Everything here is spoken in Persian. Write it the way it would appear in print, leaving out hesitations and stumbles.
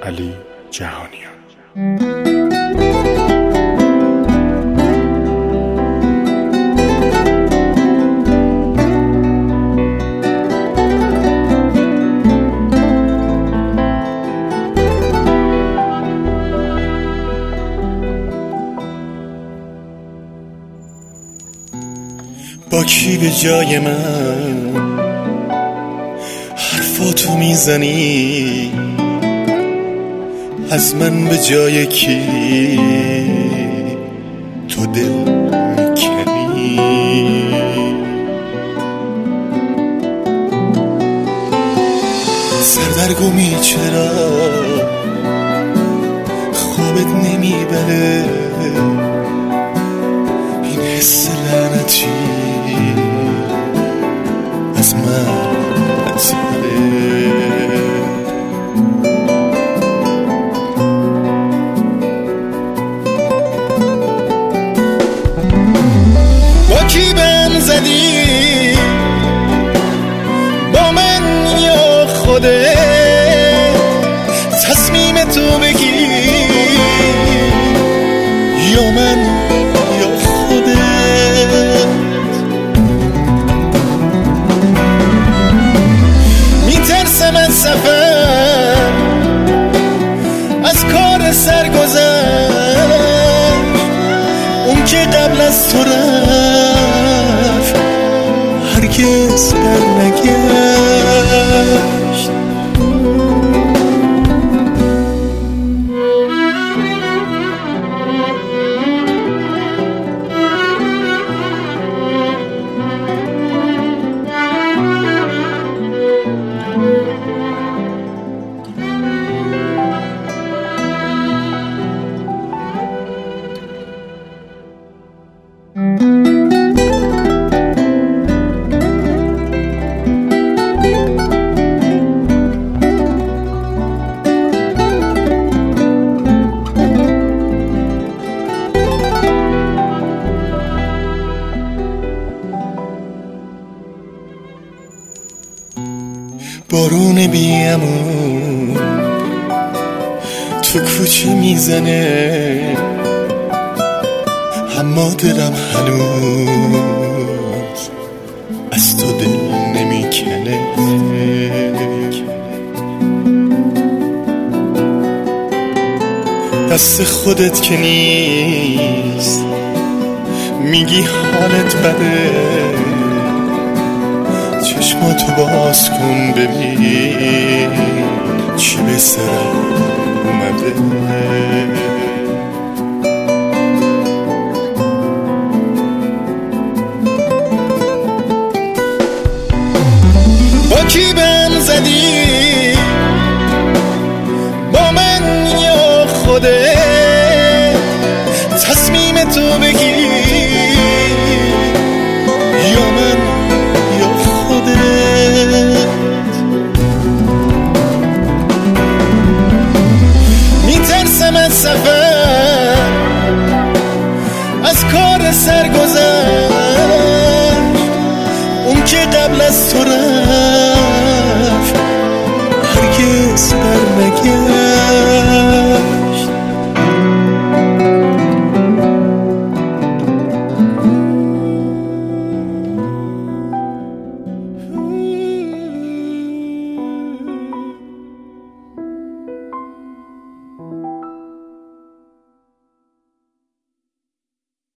علی جهانیان. با کی به جای من حرفاتو میزنی؟ از من به جای کی تو دل میکنی؟ سردرگمی چرا خوابت نمیبره؟ این حس لعنتی از من نتیره. با کی بهم زدی؟ با من یا خودت؟ تصمیم تو بگیر، یا من یا خودت. میترسم از سفر، از کار سرگذشت، اون که قبل از تو رفت هرگز برنگشت. بارون بیامون تو کوچه میزنه، اما دلم هنوز از تو دل نمیکنه. دست خودت که نیست میگی حالت بده، چشماتو باز کن ببین چی به سرم اومده. با کی بهم زدی؟ با من یا خودت؟ تصمیم تو بگیر، یا من یا خودت. میترسم از سفر، از کار سرگذشت، اون که قبل از تو رفت هرگز برنگشت.